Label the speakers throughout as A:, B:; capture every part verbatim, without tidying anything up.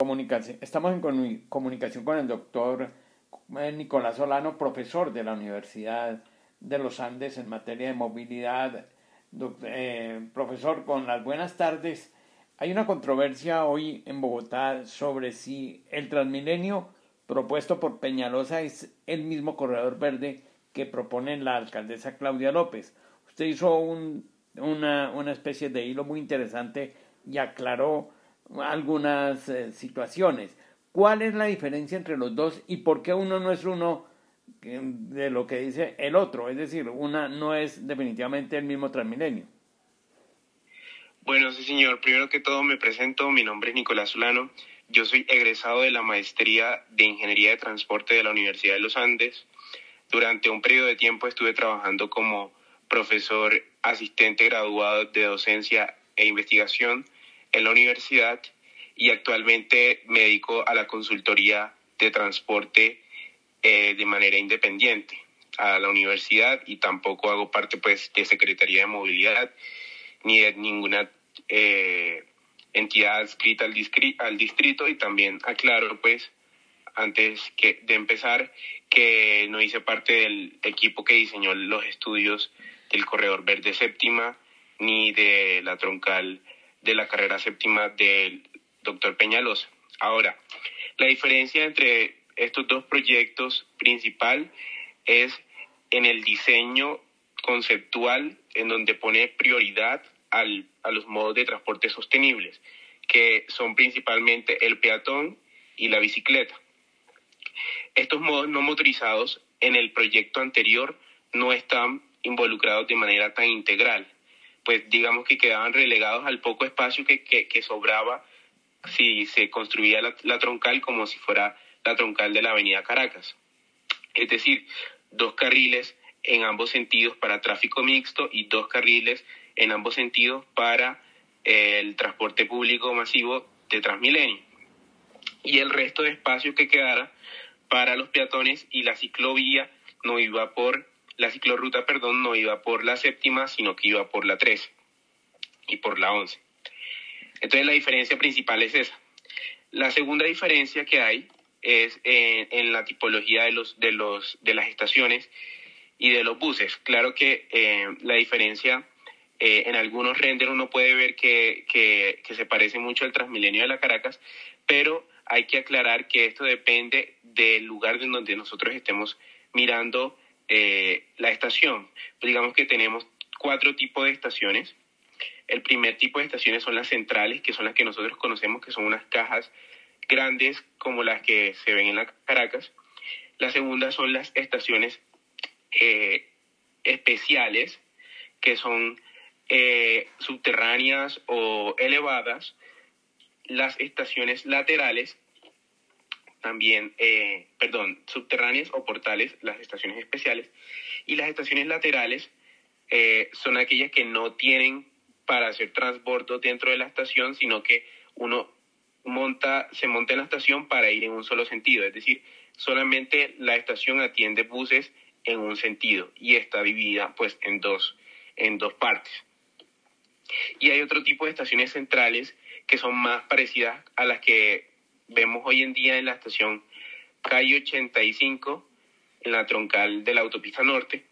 A: comunicación, estamos en comu- comunicación con el doctor eh, Nicolás Solano, profesor de la Universidad de los Andes en materia de movilidad. Doc- eh, profesor, con las buenas tardes. Hay una controversia hoy en Bogotá sobre si el Transmilenio propuesto por Peñalosa es el mismo corredor verde que propone la alcaldesa Claudia López. Usted hizo un, una, una especie de hilo muy interesante y aclaró algunas eh, situaciones. ¿Cuál es la diferencia entre los dos y por qué uno no es uno de lo que dice el otro? Es decir, una no es definitivamente el mismo Transmilenio.
B: Bueno, sí, señor. Primero que todo me presento. Mi nombre es Nicolás Solano. Yo soy egresado de la Maestría de Ingeniería de Transporte de la Universidad de los Andes. Durante un periodo de tiempo estuve trabajando como profesor asistente graduado de docencia e investigación en la universidad y actualmente me dedico a la consultoría de transporte eh, de manera independiente a la universidad, y tampoco hago parte pues de Secretaría de Movilidad ni de ninguna eh, entidad adscrita al, discri- al distrito. Y también aclaro pues antes que de empezar que no hice parte del equipo que diseñó los estudios del Corredor Verde Séptima ni de la troncal de la carrera séptima del doctor Peñalosa. Ahora, la diferencia entre estos dos proyectos principal es en el diseño conceptual, en donde pone prioridad al, a los modos de transporte sostenibles, que son principalmente el peatón y la bicicleta. Estos modos no motorizados en el proyecto anterior no están involucrados de manera tan integral, pues digamos que quedaban relegados al poco espacio que, que, que sobraba si se construía la, la troncal como si fuera la troncal de la avenida Caracas. Es decir, dos carriles en ambos sentidos para tráfico mixto y dos carriles en ambos sentidos para eh, el transporte público masivo de Transmilenio. Y el resto de espacio que quedara para los peatones, y la ciclovía no iba por, la ciclorruta, perdón, no iba por la séptima, sino que iba por la trece y por la once. Entonces la diferencia principal es esa. La segunda diferencia que hay es en, en la tipología de, los, de, los, de las estaciones y de los buses. Claro que eh, la diferencia, eh, en algunos renders uno puede ver que, que, que se parece mucho al Transmilenio de la Caracas, pero hay que aclarar que esto depende del lugar en donde nosotros estemos mirando eh, la estación. Pues digamos que tenemos cuatro tipos de estaciones. El primer tipo de estaciones son las centrales, que son las que nosotros conocemos, que son unas cajas grandes como las que se ven en la Caracas. La segunda son las estaciones eh, especiales, que son eh, subterráneas o elevadas. Las estaciones laterales, también, eh, perdón, subterráneas o portales, las estaciones especiales. Y las estaciones laterales eh, son aquellas que no tienen para hacer transbordo dentro de la estación, sino que uno monta, se monta en la estación para ir en un solo sentido. Es decir, solamente la estación atiende buses en un sentido y está dividida pues en dos, en dos partes. Y hay otro tipo de estaciones centrales que son más parecidas a las que vemos hoy en día en la estación calle ochenta y cinco, en la troncal de la autopista norte,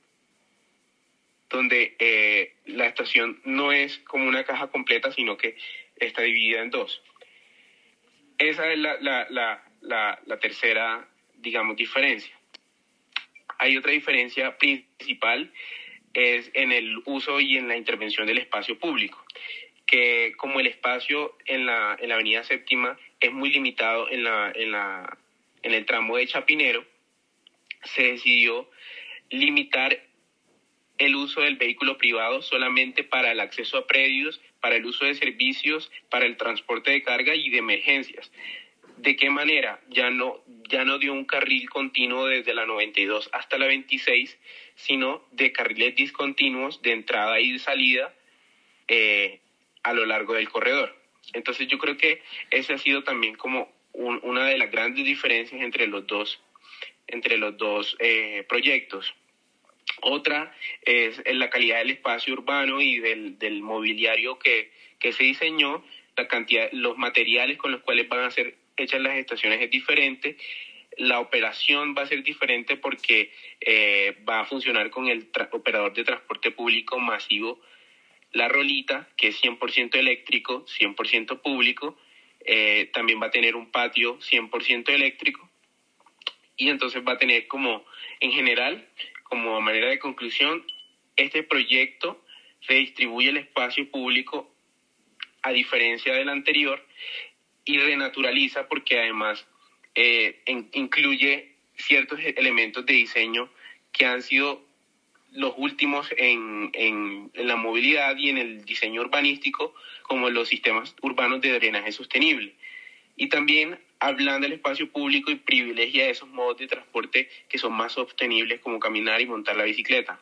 B: donde eh, la estación no es como una caja completa, sino que está dividida en dos. Esa es la, la, la, la, la tercera, digamos, diferencia. Hay otra diferencia principal, es en el uso y en la intervención del espacio público, que como el espacio en la, en la avenida Séptima es muy limitado en, la, en, la, en el tramo de Chapinero, se decidió limitar el uso del vehículo privado solamente para el acceso a predios, para el uso de servicios, para el transporte de carga y de emergencias. ¿De qué manera? Ya no, ya no dio un carril continuo desde la noventa y dos hasta la veintiséis, sino de carriles discontinuos de entrada y de salida eh, a lo largo del corredor. Entonces yo creo que ese ha sido también como un, una de las grandes diferencias entre los dos, entre los dos eh, proyectos. Otra es la calidad del espacio urbano y del, del mobiliario que, que se diseñó, la cantidad, los materiales con los cuales van a ser hechas las estaciones es diferente. La operación va a ser diferente porque eh, va a funcionar con el operador de transporte público masivo La Rolita, que es cien por ciento eléctrico, cien por ciento público. Eh, también va a tener un patio cien por ciento eléctrico. Y entonces va a tener como, en general, como manera de conclusión, este proyecto redistribuye el espacio público a diferencia del anterior y renaturaliza porque además eh, en, incluye ciertos elementos de diseño que han sido los últimos en, en, en la movilidad y en el diseño urbanístico, como los sistemas urbanos de drenaje sostenible. Y también hablando del espacio público y privilegia esos modos de transporte que son más sostenibles, como caminar y montar la bicicleta.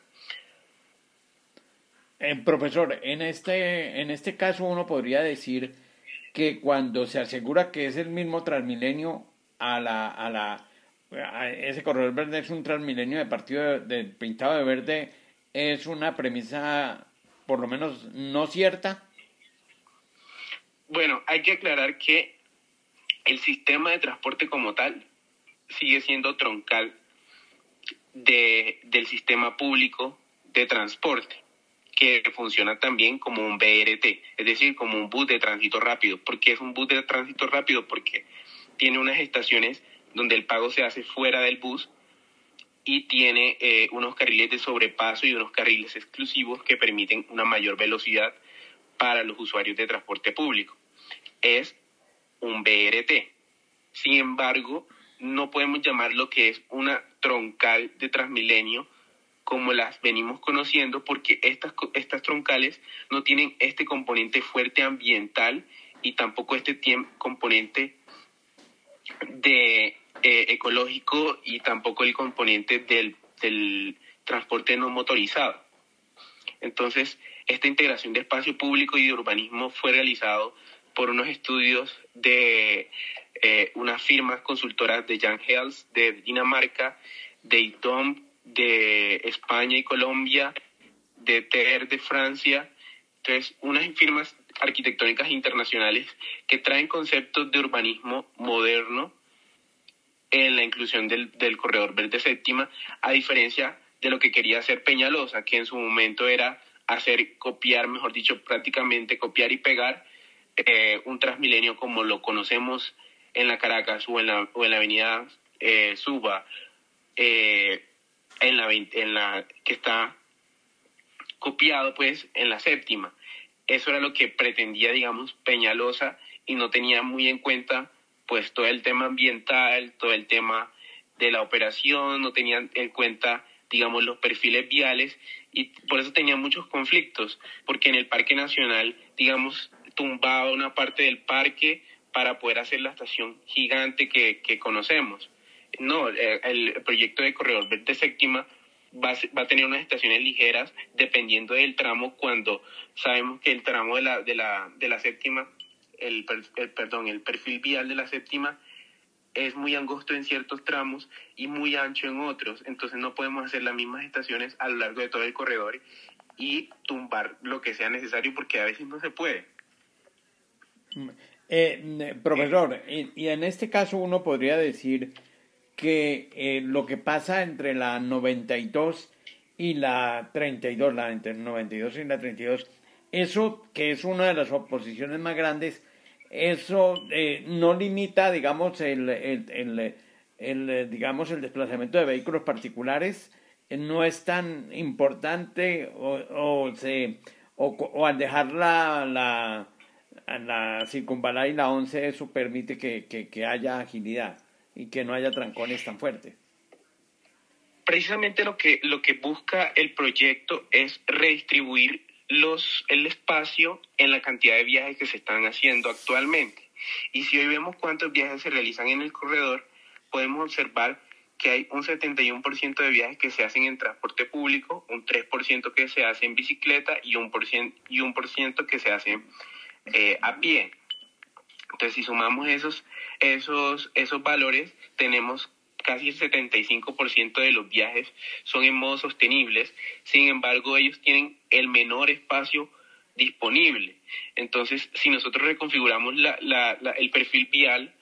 A: Eh, profesor, en este, en este caso uno podría decir que cuando se asegura que es el mismo Transmilenio a la, a la a ese corredor verde es un Transmilenio de partido de, de pintado de verde, es una premisa por lo menos no cierta.
B: Bueno, hay que aclarar que el sistema de transporte como tal sigue siendo troncal de, del sistema público de transporte, que funciona también como un B R T, es decir, como un bus de tránsito rápido. ¿Por qué es un bus de tránsito rápido? Porque tiene unas estaciones donde el pago se hace fuera del bus y tiene eh, unos carriles de sobrepaso y unos carriles exclusivos que permiten una mayor velocidad para los usuarios de transporte público. Es un B R T. Sin embargo, no podemos llamar lo que es una troncal de Transmilenio como las venimos conociendo, porque estas, estas troncales no tienen este componente fuerte ambiental y tampoco este componente de eh, ecológico y tampoco el componente del, del transporte no motorizado. Entonces, esta integración de espacio público y de urbanismo fue realizado por unos estudios de eh, unas firmas consultoras de Jan Hels de Dinamarca, de I T O M de España y Colombia, de T E R de Francia. Entonces, unas firmas arquitectónicas internacionales que traen conceptos de urbanismo moderno en la inclusión del, del corredor verde séptima, a diferencia de lo que quería hacer Peñalosa, que en su momento era hacer copiar, mejor dicho, prácticamente copiar y pegar eh, un Transmilenio como lo conocemos en la Caracas o en la, o en la avenida eh, Suba, eh, en la, en la que está copiado pues en la séptima. Eso era lo que pretendía, digamos, Peñalosa, y no tenía muy en cuenta pues todo el tema ambiental, todo el tema de la operación, no tenían en cuenta, digamos, los perfiles viales, y por eso tenía muchos conflictos, porque en el Parque Nacional, digamos, tumbaba una parte del parque para poder hacer la estación gigante que, que conocemos. No, el proyecto de corredor verde séptima va a, va a tener unas estaciones ligeras dependiendo del tramo, cuando sabemos que el tramo de la, de la, de la séptima, el, el, perdón, el perfil vial de la séptima es muy angosto en ciertos tramos y muy ancho en otros. Entonces no podemos hacer las mismas estaciones a lo largo de todo el corredor y tumbar lo que sea necesario, porque a veces no se puede.
A: Eh, profesor, y, y en este caso uno podría decir que eh, lo que pasa entre la noventa y dos y la treinta y dos, la entre noventa y dos y la treinta y dos, eso que es una de las oposiciones más grandes, eso eh, no limita, digamos, el, el, el, el, digamos, el desplazamiento de vehículos particulares, eh, no es tan importante, o, o, se, o, o al dejar la, la, la circunvalar y la once, eso permite que, que, que haya agilidad y que no haya trancones tan fuertes.
B: Precisamente lo que, lo que busca el proyecto es redistribuir los, el espacio en la cantidad de viajes que se están haciendo actualmente. Y si hoy vemos cuántos viajes se realizan en el corredor, podemos observar que hay un setenta y uno por ciento de viajes que se hacen en transporte público, un tres por ciento que se hace en bicicleta y un por ciento, y un por ciento que se hace eh, a pie. Entonces, si sumamos esos, esos, esos valores, tenemos casi el setenta y cinco por ciento de los viajes son en modo sostenibles. Sin embargo, ellos tienen el menor espacio disponible. Entonces, si nosotros reconfiguramos la, la, la, el perfil vial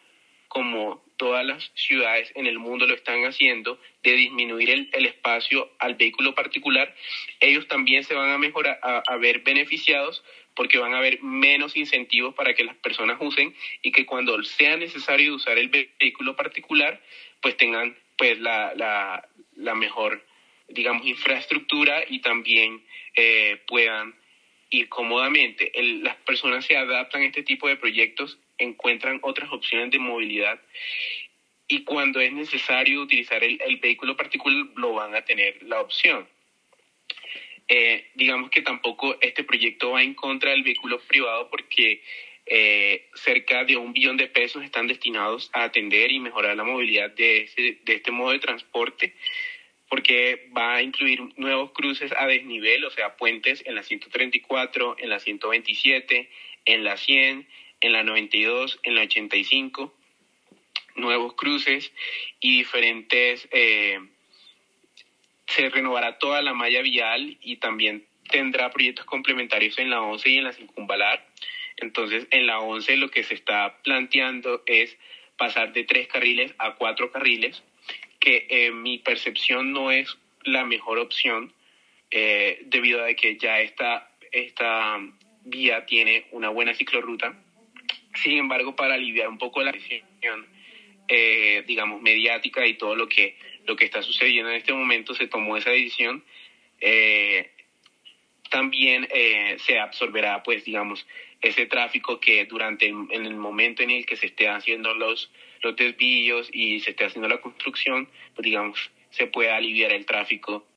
B: como todas las ciudades en el mundo lo están haciendo, de disminuir el, el espacio al vehículo particular, ellos también se van a mejorar, a, a ver beneficiados, porque van a haber menos incentivos para que las personas usen, y que cuando sea necesario usar el vehículo particular, pues tengan pues la, la, la mejor, digamos, infraestructura, y también eh, puedan ir cómodamente. El, las personas se adaptan a este tipo de proyectos, encuentran otras opciones de movilidad, y cuando es necesario utilizar el, el vehículo particular, lo van a tener la opción. Eh, digamos que tampoco este proyecto va en contra del vehículo privado, porque eh, cerca de un billón de pesos están destinados a atender y mejorar la movilidad de, ese, de este modo de transporte, porque va a incluir nuevos cruces a desnivel, o sea, puentes en la ciento treinta y cuatro, en la ciento veintisiete, en la cien, en la noventa y dos, en la ochenta y cinco, nuevos cruces y diferentes... Eh, se renovará toda la malla vial, y también tendrá proyectos complementarios en la once y en la circunvalar. Entonces, en la once lo que se está planteando es pasar de tres carriles a cuatro carriles, que en eh, mi percepción no es la mejor opción, eh, debido a que ya esta, esta vía tiene una buena ciclorruta. Sin embargo, para aliviar un poco la presión, eh, digamos, mediática y todo lo que, lo que está sucediendo en este momento, se tomó esa decisión. Eh, también eh, se absorberá, pues, digamos, ese tráfico que durante el, en el momento en el que se esté haciendo los, los desvíos y se esté haciendo la construcción, pues, digamos, se pueda aliviar el tráfico